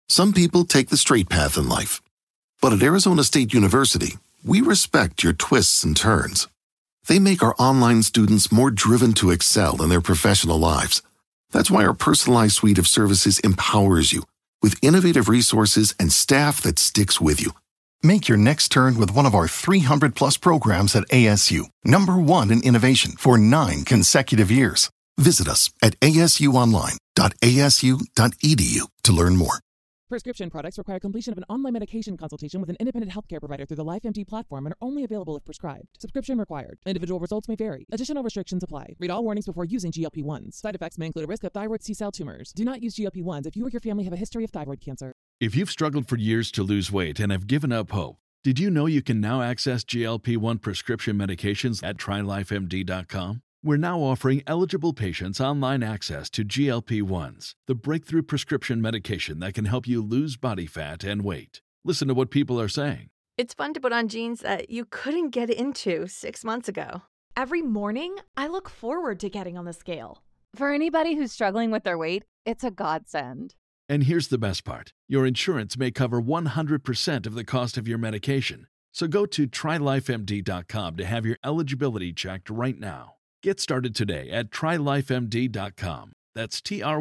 Some people take the straight path in life. But at Arizona State University, we respect your twists and turns. They make our online students more driven to excel in their professional lives. That's why our personalized suite of services empowers you with innovative resources and staff that sticks with you. Make your next turn with one of our 300-plus programs at ASU, #1 in innovation for 9 consecutive years. Visit us at asuonline.asu.edu to learn more. Prescription products require completion of an online medication consultation with an independent healthcare provider through the LifeMD platform and are only available if prescribed. Subscription required. Individual results may vary. Additional restrictions apply. Read all warnings before using GLP-1s. Side effects may include a risk of thyroid C-cell tumors. Do not use GLP-1s if you or your family have a history of thyroid cancer. If you've struggled for years to lose weight and have given up hope, did you know you can now access GLP-1 prescription medications at TryLifeMD.com? We're now offering eligible patients online access to GLP-1s, the breakthrough prescription medication that can help you lose body fat and weight. Listen to what people are saying. It's fun to put on jeans that you couldn't get into 6 months ago. Every morning, I look forward to getting on the scale. For anybody who's struggling with their weight, it's a godsend. And here's the best part. Your insurance may cover 100% of the cost of your medication. So go to TryLifeMD.com to have your eligibility checked right now. Get started today at TryLifeMD.com. That's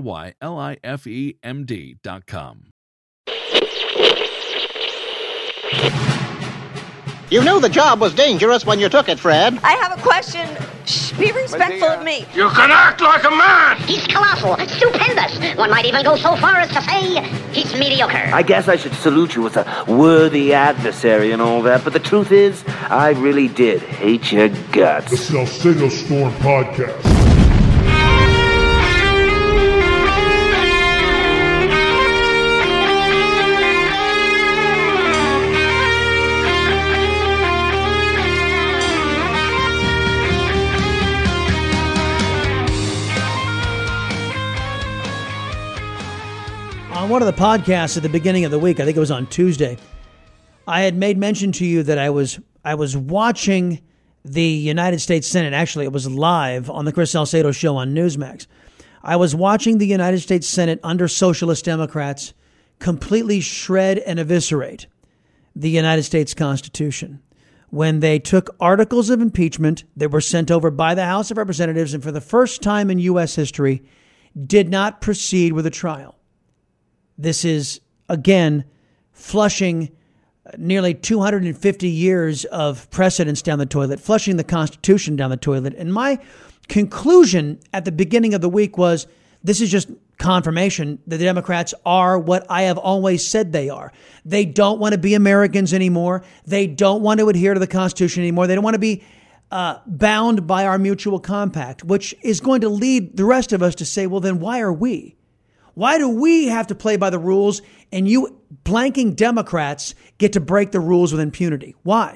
TryLifeMD.com. You knew the job was dangerous when you took it, Fred. I have a question. Shh, be respectful of me. You can act like a man! He's colossal, stupendous. One might even go so far as to say he's mediocre. I guess I should salute you as a worthy adversary and all that, but the truth is, I really did hate your guts. This is El Sego Storm Podcast. On one of the podcasts at the beginning of the week, I think it was on Tuesday, I had made mention to you that I was watching the United States Senate. Actually, it was live on the Chris Salcedo show on Newsmax. I was watching the United States Senate under Socialist Democrats completely shred and eviscerate the United States Constitution when they took articles of impeachment that were sent over by the House of Representatives and for the first time in U.S. history did not proceed with a trial. This is, again, flushing nearly 250 years of precedents down the toilet, flushing the Constitution down the toilet. And my conclusion at the beginning of the week was this is just confirmation that the Democrats are what I have always said they are. They don't want to be Americans anymore. They don't want to adhere to the Constitution anymore. They don't want to be bound by our mutual compact, which is going to lead the rest of us to say, well, then why are we? Why do we have to play by the rules and you blanking Democrats get to break the rules with impunity? Why?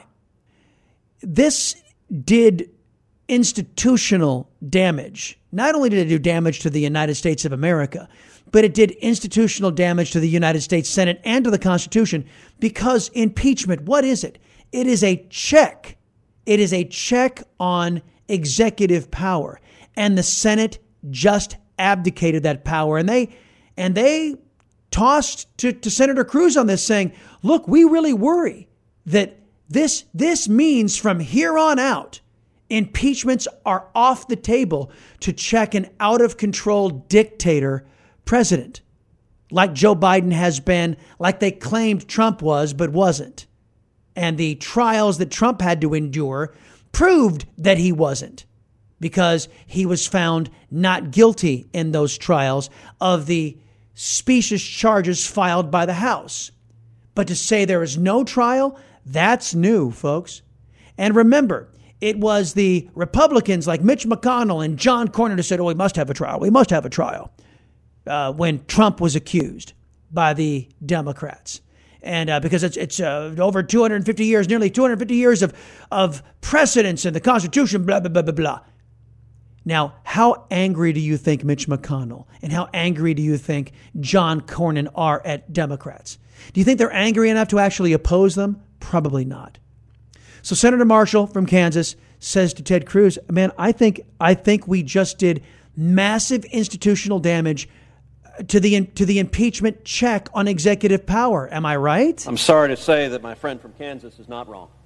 This did institutional damage. Not only did it do damage to the United States of America, but it did institutional damage to the United States Senate and to the Constitution because impeachment, what is it? It is a check. It is a check on executive power. And the Senate just abdicated that power. And they tossed to Senator Cruz on this saying, look, we really worry that this means from here on out, impeachments are off the table to check an out of control dictator president like Joe Biden has been, like they claimed Trump was, but wasn't. And the trials that Trump had to endure proved that he wasn't, because he was found not guilty in those trials of the specious charges filed by the House. But to say there is no trial, that's new, folks. And remember, it was the Republicans like Mitch McConnell and John Cornyn who said, oh, we must have a trial. We must have a trial when Trump was accused by the Democrats. And because it's over 250 years, nearly 250 years of precedence in the Constitution, blah, blah, blah, blah, blah. Now, how angry do you think Mitch McConnell and how angry do you think John Cornyn are at Democrats? Do you think they're angry enough to actually oppose them? Probably not. So Senator Marshall from Kansas says to Ted Cruz, man, I think we just did massive institutional damage to the impeachment check on executive power. Am I right? I'm sorry to say that my friend from Kansas is not wrong.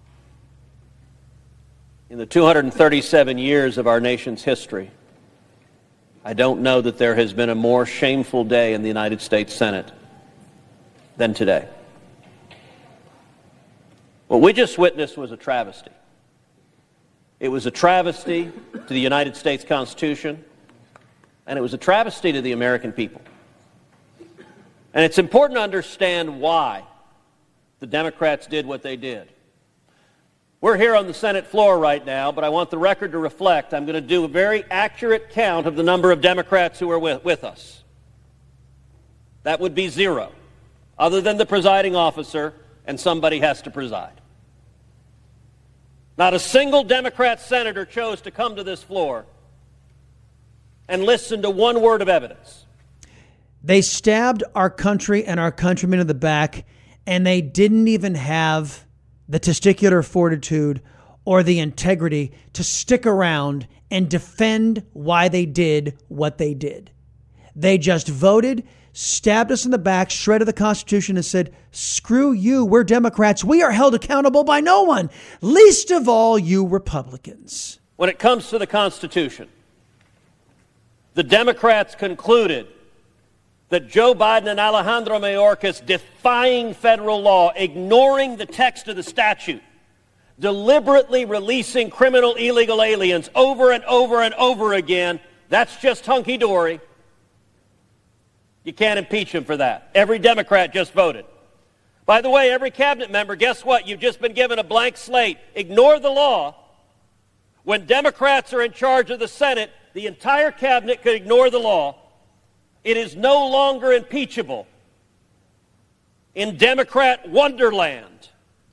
In the 237 years of our nation's history, I don't know that there has been a more shameful day in the United States Senate than today. What we just witnessed was a travesty. It was a travesty to the United States Constitution, and it was a travesty to the American people. And it's important to understand why the Democrats did what they did. We're here on the Senate floor right now, but I want the record to reflect I'm going to do a very accurate count of the number of Democrats who are with us. That would be 0, other than the presiding officer, and somebody has to preside. Not a single Democrat senator chose to come to this floor and listen to one word of evidence. They stabbed our country and our countrymen in the back, and they didn't even have the testicular fortitude or the integrity to stick around and defend why they did what they did. They just voted, stabbed us in the back, shredded the Constitution, and said, screw you, we're Democrats. We are held accountable by no one, least of all you Republicans. When it comes to the Constitution, the Democrats concluded that Joe Biden and Alejandro Mayorkas, defying federal law, ignoring the text of the statute, deliberately releasing criminal illegal aliens over and over and over again, that's just hunky-dory. You can't impeach him for that. Every Democrat just voted. By the way, every cabinet member, guess what? You've just been given a blank slate. Ignore the law. When Democrats are in charge of the Senate, the entire cabinet could ignore the law. It is no longer impeachable in Democrat wonderland.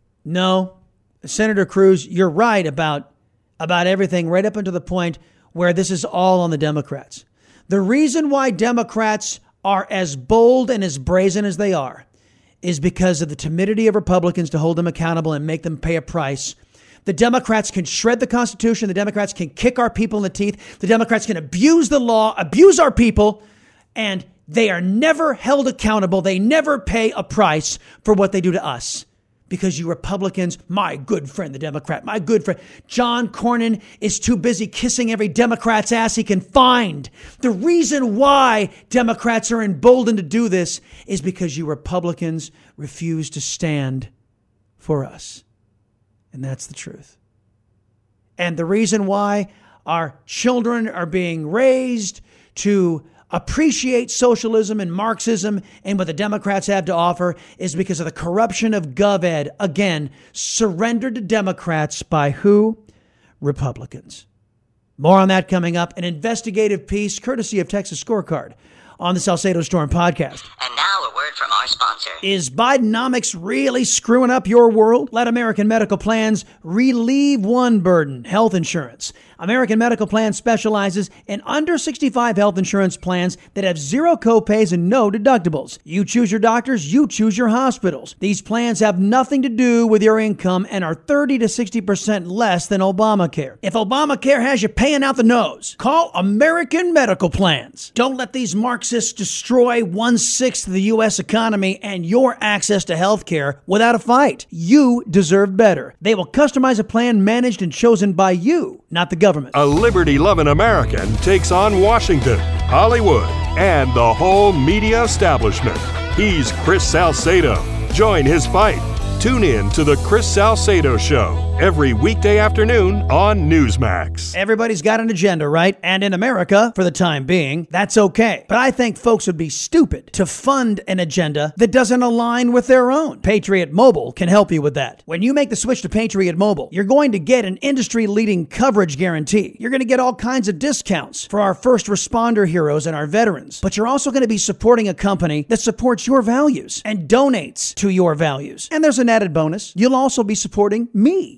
No, Senator Cruz, you're right about everything right up until the point where this is all on the Democrats. The reason why Democrats are as bold and as brazen as they are is because of the timidity of Republicans to hold them accountable and make them pay a price. The Democrats can shred the Constitution. The Democrats can kick our people in the teeth. The Democrats can abuse the law, abuse our people, and they are never held accountable. They never pay a price for what they do to us. Because you Republicans, my good friend, the Democrat, my good friend, John Cornyn is too busy kissing every Democrat's ass he can find. The reason why Democrats are emboldened to do this is because you Republicans refuse to stand for us. And that's the truth. And the reason why our children are being raised to appreciate socialism and Marxism and what the Democrats have to offer is because of the corruption of GovEd, again, surrendered to Democrats by who? Republicans. More on that coming up. An investigative piece courtesy of Texas Scorecard on the Salcedo Storm podcast. And now a word from our sponsor. Is Bidenomics really screwing up your world? Let American Medical Plans relieve one burden, health insurance. American Medical Plans specializes in under 65 health insurance plans that have zero copays and no deductibles. You choose your doctors, you choose your hospitals. These plans have nothing to do with your income and are 30 to 60% less than Obamacare. If Obamacare has you paying out the nose, call American Medical Plans. Don't let these Marxists destroy 1/6 of the U.S. economy and your access to health care without a fight. You deserve better. They will customize a plan managed and chosen by you, not the government. A liberty-loving American takes on Washington, Hollywood, and the whole media establishment. He's Chris Salcedo. Join his fight. Tune in to The Chris Salcedo Show every weekday afternoon on Newsmax. Everybody's got an agenda, right? And in America, for the time being, that's okay. But I think folks would be stupid to fund an agenda that doesn't align with their own. Patriot Mobile can help you with that. When you make the switch to Patriot Mobile, you're going to get an industry-leading coverage guarantee. You're going to get all kinds of discounts for our first responder heroes and our veterans. But you're also going to be supporting a company that supports your values and donates to your values. And there's an added bonus. You'll also be supporting me,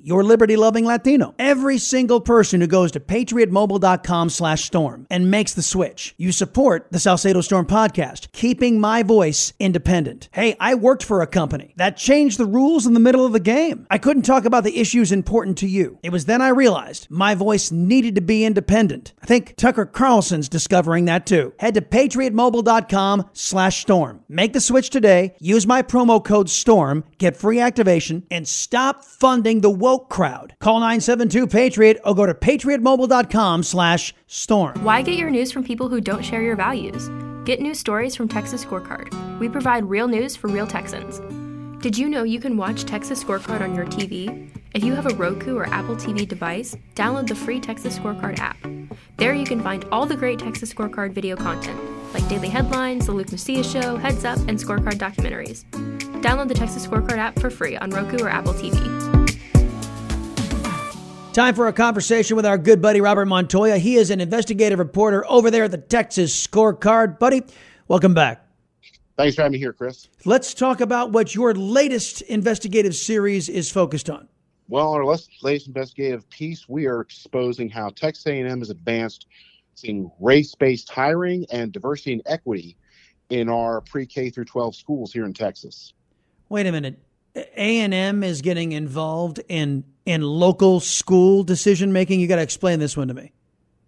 your liberty-loving Latino. Every single person who goes to patriotmobile.com/storm and makes the switch, you support the Salcedo Storm podcast, keeping my voice independent. Hey, I worked for a company that changed the rules in the middle of the game. I couldn't talk about the issues important to you. It was then I realized my voice needed to be independent. I think Tucker Carlson's discovering that too. Head to patriotmobile.com/storm. Make the switch today. Use my promo code STORM. Get free activation and stop funding the woke crowd. Call 972-PATRIOT or go to patriotmobile.com/storm. Why get your news from people who don't share your values? Get news stories from Texas Scorecard. We provide real news for real Texans. Did you know you can watch Texas Scorecard on your TV? If you have a Roku or Apple TV device, download the free Texas Scorecard app. There you can find all the great Texas Scorecard video content, like daily headlines, The Luke Macias Show, Heads Up, and Scorecard documentaries. Download the Texas Scorecard app for free on Roku or Apple TV. Time for a conversation with our good buddy Robert Montoya. He is an investigative reporter over there at the Texas Scorecard. Buddy, welcome back. Thanks for having me here, Chris. Let's talk about what your latest investigative series is focused on. Well, our latest investigative piece, we are exposing how Texas A&M has advanced in race-based hiring and diversity and equity in our pre-K through 12 schools here in Texas. Wait a minute. A&M is getting involved in local school decision-making? You got to explain this one to me.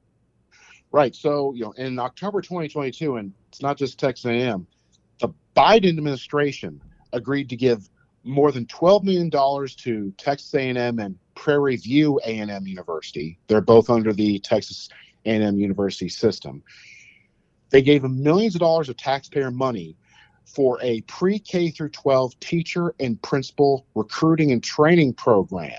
Right. So, in October 2022, and it's not just Texas A&M, the Biden administration agreed to give more than $12 million to Texas A&M and Prairie View A&M University. They're both under the Texas A&M University system. They gave them millions of dollars of taxpayer money for a pre-K through 12 teacher and principal recruiting and training program.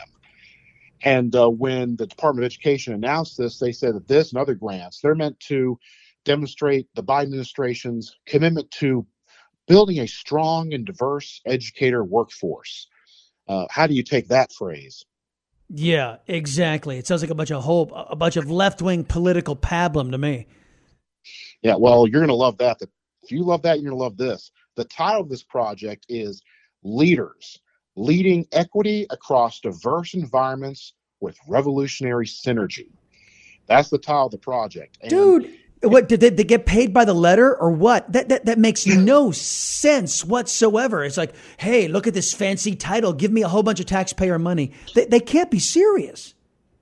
And when the Department of Education announced this, they said that this and other grants, they're meant to demonstrate the Biden administration's commitment to building a strong and diverse educator workforce. How do you take that phrase? Yeah, exactly. It sounds like a bunch of left-wing political pablum to me. Yeah, well, you're going to love that. If you love that, you're going to love this. The title of this project is Leaders, Leading Equity Across Diverse Environments with Revolutionary Synergy. That's the title of the project. And dude, what, did they get paid by the letter or what? That makes no sense whatsoever. It's like, hey, look at this fancy title. Give me a whole bunch of taxpayer money. They can't be serious.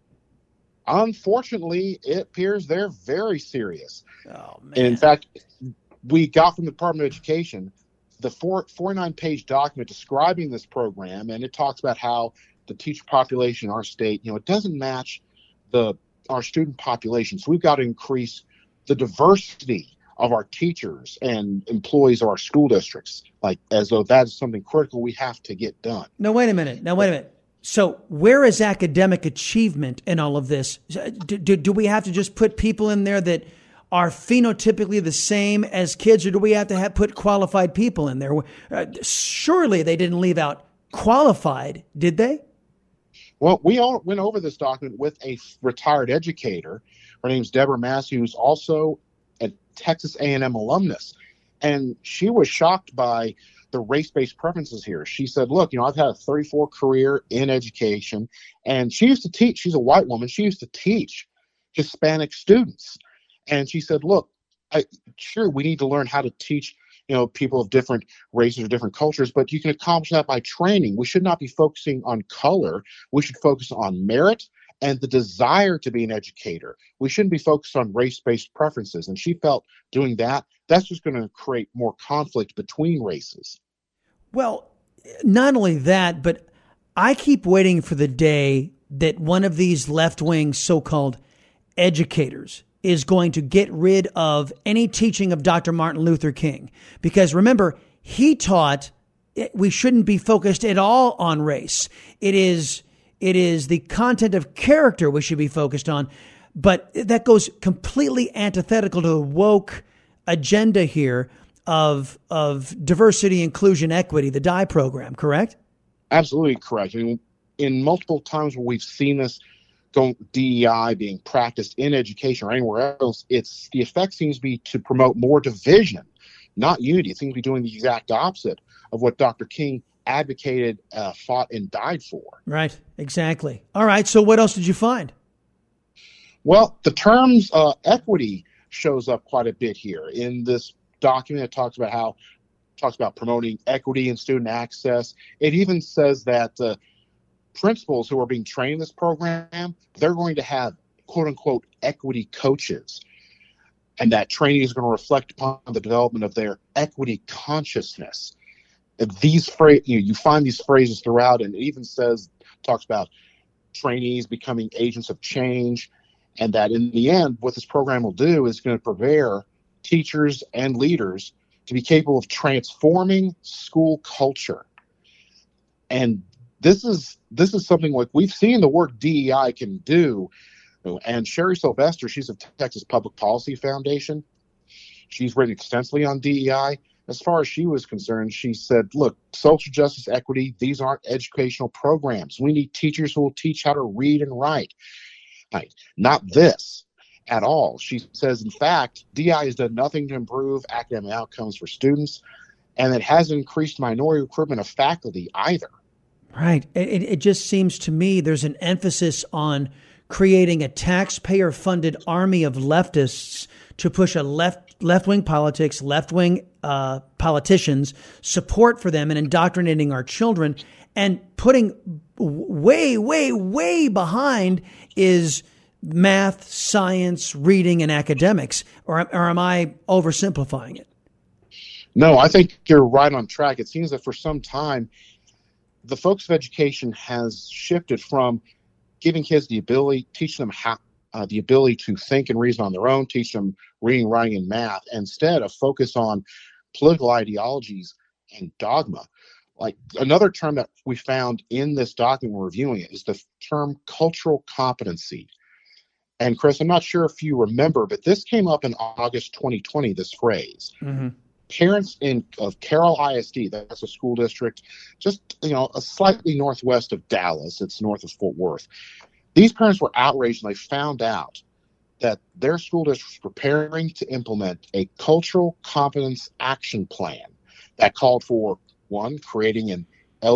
Unfortunately, it appears they're very serious. Oh, man. And in fact, we got from the Department of Education the 49-page document describing this program, and it talks about how the teacher population in our state, it doesn't match our student population. So we've got to increase the diversity of our teachers and employees of our school districts, like as though that is something critical we have to get done. Now, wait a minute. So where is academic achievement in all of this? Do we have to just put people in there that are phenotypically the same as kids, or do we have to put qualified people in there? Surely they didn't leave out qualified, did they? Well, we all went over this document with a retired educator. Her name's Deborah Massey, who's also a Texas A&M alumnus. And she was shocked by the race-based preferences here. She said, look, I've had a 34 career in education, and she used to teach. She's a white woman. She used to teach Hispanic students. And she said, look, sure, we need to learn how to teach, people of different races or different cultures, but you can accomplish that by training. We should not be focusing on color. We should focus on merit and the desire to be an educator. We shouldn't be focused on race-based preferences. And she felt doing that, that's just going to create more conflict between races. Well, not only that, but I keep waiting for the day that one of these left-wing so-called educators is going to get rid of any teaching of Dr. Martin Luther King. Because remember, he taught we shouldn't be focused at all on race. It is the content of character we should be focused on. But that goes completely antithetical to the woke agenda here of diversity, inclusion, equity, the DIE program, correct? Absolutely correct. In multiple times where we've seen this DEI being practiced in education or anywhere else, the effect seems to be to promote more division, not unity. It seems to be doing the exact opposite of what Dr. King advocated, fought, and died for. Right, exactly. All right, so what else did you find? Well, the terms equity shows up quite a bit here in this document. It talks about promoting equity and student access. It even says that principals who are being trained in this program, they're going to have quote unquote equity coaches, and that training is going to reflect upon the development of their equity consciousness. These you find these phrases throughout, and it even talks about trainees becoming agents of change, and that in the end, what this program will do is going to prepare teachers and leaders to be capable of transforming school culture. And this is something like we've seen the work DEI can do. And Sherry Sylvester, she's of Texas Public Policy Foundation. She's written extensively on DEI. As far as she was concerned, she said, look, social justice, equity, these aren't educational programs. We need teachers who will teach how to read and write. Right. Not this at all. She says, in fact, DEI has done nothing to improve academic outcomes for students, and it hasn't increased minority recruitment of faculty either. Right. It just seems to me there's an emphasis on creating a taxpayer-funded army of leftists to push a left-wing politics, left-wing politicians, support for them, and indoctrinating our children, and putting way, way, way behind is math, science, reading, and academics. Or am I oversimplifying it? No, I think you're right on track. It seems that for some time, the focus of education has shifted from giving kids the ability, teach them the ability to think and reason on their own, teach them reading, writing, and math, instead of focus on political ideologies and dogma. Like another term that we found in this document we're reviewing it is the term cultural competency. And Chris, I'm not sure if you remember, but this came up in August 2020, this phrase. Mm-hmm. Parents of Carroll ISD, that's a school district just, a slightly northwest of Dallas. It's north of Fort Worth. These parents were outraged when they found out that their school district was preparing to implement a cultural competence action plan that called for, one, creating an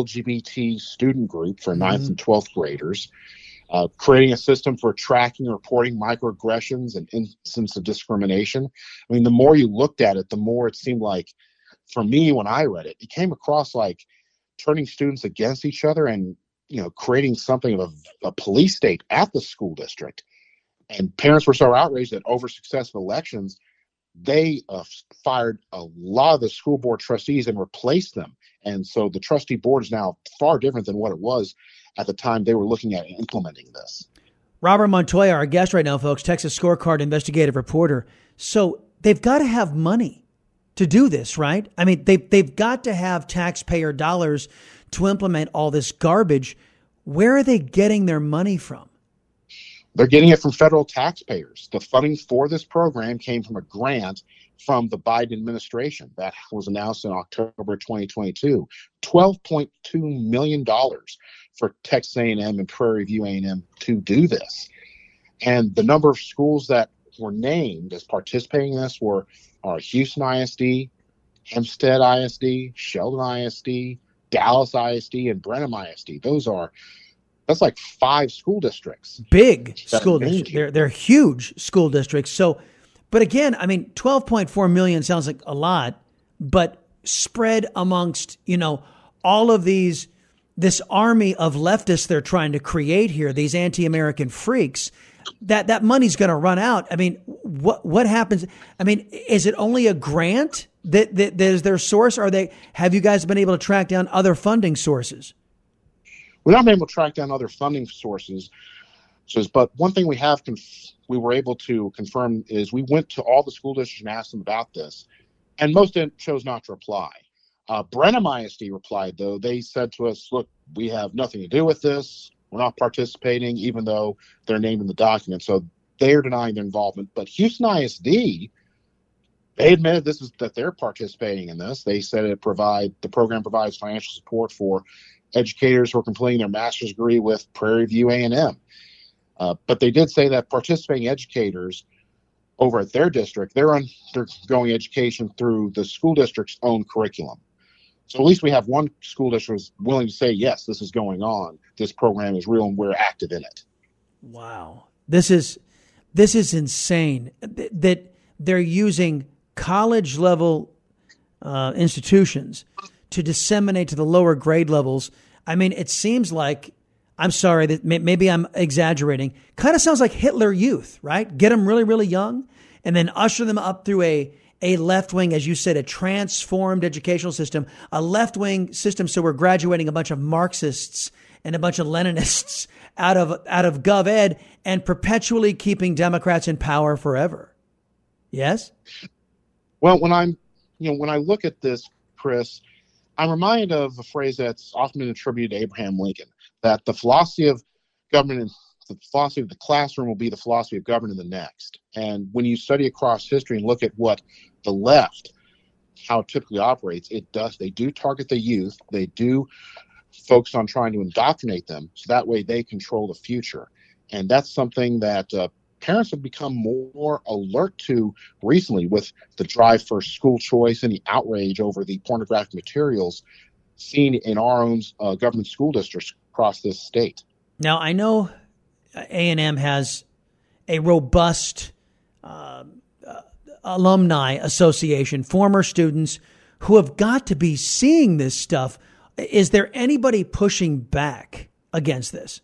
LGBT student group for 9th and 12th graders, creating a system for tracking and reporting microaggressions and instances of discrimination. I mean, the more you looked at it, the more it seemed like, for me, when I read it, it came across like turning students against each other and, creating something of a police state at the school district. And parents were so outraged that over successive elections, they fired a lot of the school board trustees and replaced them. And so the trustee board is now far different than what it was at the time they were looking at implementing this. Robert Montoya, our guest right now, folks, Texas Scorecard investigative reporter. So they've got to have money to do this, right? I mean, they've got to have taxpayer dollars to implement all this garbage. Where are they getting their money from? They're getting it from federal taxpayers. The funding for this program came from a grant from the Biden administration that was announced in October 2022, $12.2 million for Texas A&M and Prairie View A&M to do this. And the number of schools that were named as participating in this are Houston ISD, Hempstead ISD, Sheldon ISD, Dallas ISD, and Brenham ISD. That's like 5 school districts. Big school districts. They're huge school districts. So, but again, I mean, 12.4 million sounds like a lot, but spread amongst, all of this army of leftists they're trying to create here, these anti-American freaks, that money's going to run out. I mean, what happens? I mean, is it only a grant that is their source? Have you guys been able to track down other funding sources? We haven't been able to track down other funding sources, but one thing we were able to confirm is we went to all the school districts and asked them about this, and most chose not to reply. Brenham ISD replied, though. They said to us, look, we have nothing to do with this. We're not participating, even though they're named in the document. So they're denying their involvement. But Houston ISD, they admitted that they're participating in this. They said the program provides financial support for educators who are completing their master's degree with Prairie View A&M. But they did say that participating educators over at their district, they're undergoing education through the school district's own curriculum. So at least we have one school district who's willing to say, yes, this is going on. This program is real and we're active in it. Wow. This is insane that they're using college level institutions to disseminate to the lower grade levels. I mean, it seems like, I'm sorry that maybe I'm exaggerating, kind of sounds like Hitler Youth, right? Get them really, really young and then usher them up through a left wing, as you said, a transformed educational system, a left wing system. So we're graduating a bunch of Marxists and a bunch of Leninists out of Gov Ed and perpetually keeping Democrats in power forever. Yes? Well, when I look at this, Chris, I'm reminded of a phrase that's often been attributed to Abraham Lincoln, that the philosophy of government, the philosophy of the classroom will be the philosophy of government in the next. And when you study across history and look at what the left, how it typically operates, they do target the youth. They do focus on trying to indoctrinate them so that way they control the future. And that's something that parents have become more alert to recently with the drive for school choice and the outrage over the pornographic materials seen in our own government school districts across this state. Now, I know A&M has a robust alumni association, former students who have got to be seeing this stuff. Is there anybody pushing back against this?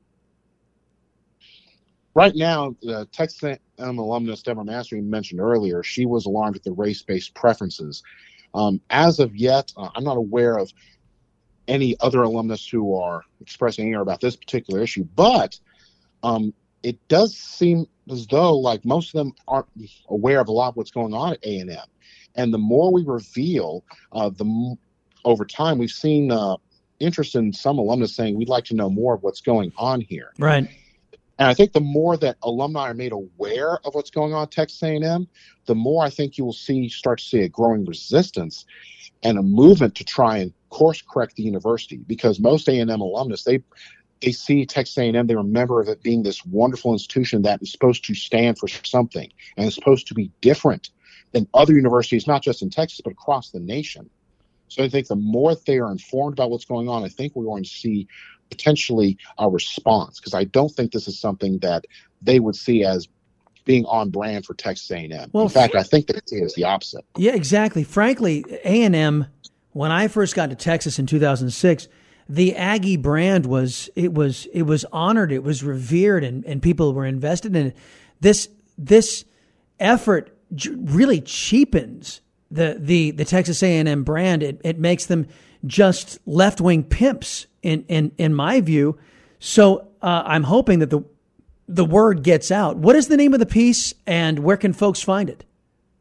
Right now, the Texas A&M alumnus Deborah Mastering mentioned earlier, she was alarmed at the race-based preferences. As of yet, I'm not aware of any other alumnus who are expressing anger about this particular issue, but it does seem as though like most of them aren't aware of a lot of what's going on at A&M. And the more we reveal, over time, we've seen interest in some alumnus saying, we'd like to know more of what's going on here. Right. And I think the more that alumni are made aware of what's going on at Texas A&M, the more I think you will start to see a growing resistance and a movement to try and course correct the university. Because most A&M alumnus, they see Texas A&M, they remember of it being this wonderful institution that is supposed to stand for something and is supposed to be different than other universities, not just in Texas, but across the nation. So I think the more they are informed about what's going on, I think we're going to see potentially a response, because I don't think this is something that they would see as being on brand for Texas A&M. Well, in fact, I think they see it as the opposite. Yeah, exactly. Frankly, A&M, when I first got to Texas in 2006, the Aggie brand was honored, it was revered, and people were invested in it. This effort really cheapens the Texas A&M brand. It makes them just left-wing pimps in my view. So I'm hoping that the word gets out. What is the name of the piece, and where can folks find it?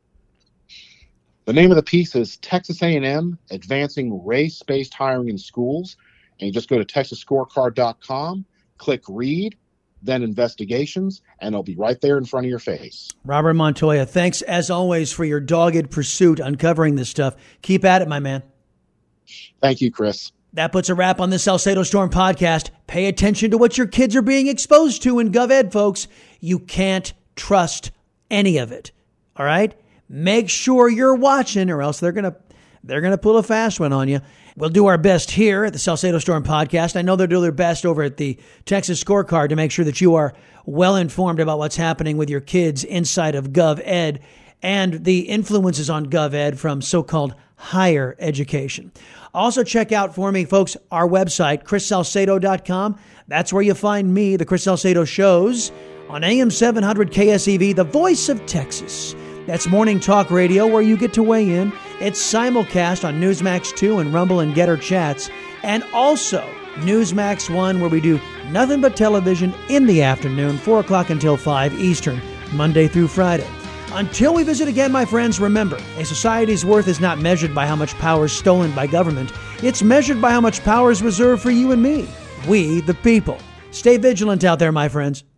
The name of the piece is Texas A&M Advancing Race-Based Hiring in Schools. And you just go to texasscorecard.com, click read, then investigations, and it'll be right there in front of your face. Robert Montoya, thanks as always for your dogged pursuit uncovering this stuff. Keep at it, my man. Thank you, Chris. That puts a wrap on the Salcedo Storm podcast. Pay attention to what your kids are being exposed to in GovEd, folks. You can't trust any of it. All right? Make sure you're watching, or else they're gonna pull a fast one on you. We'll do our best here at the Salcedo Storm podcast. I know they'll do their best over at the Texas Scorecard to make sure that you are well informed about what's happening with your kids inside of GovEd and the influences on GovEd from so-called higher education. Also check out for me, folks, our website, chrissalcedo.com. That's where you find me, the Chris Salcedo shows on AM 700 KSEV, the voice of Texas. That's morning talk radio where you get to weigh in. It's simulcast on Newsmax 2 and Rumble and Getter Chats. And also Newsmax 1 where we do nothing but television in the afternoon, 4 o'clock until 5 Eastern, Monday through Friday. Until we visit again, my friends, remember, a society's worth is not measured by how much power is stolen by government. It's measured by how much power is reserved for you and me, we the people. Stay vigilant out there, my friends.